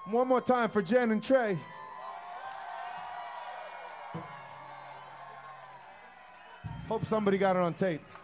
One more time for Jen and Trey. Hope somebody got it on tape.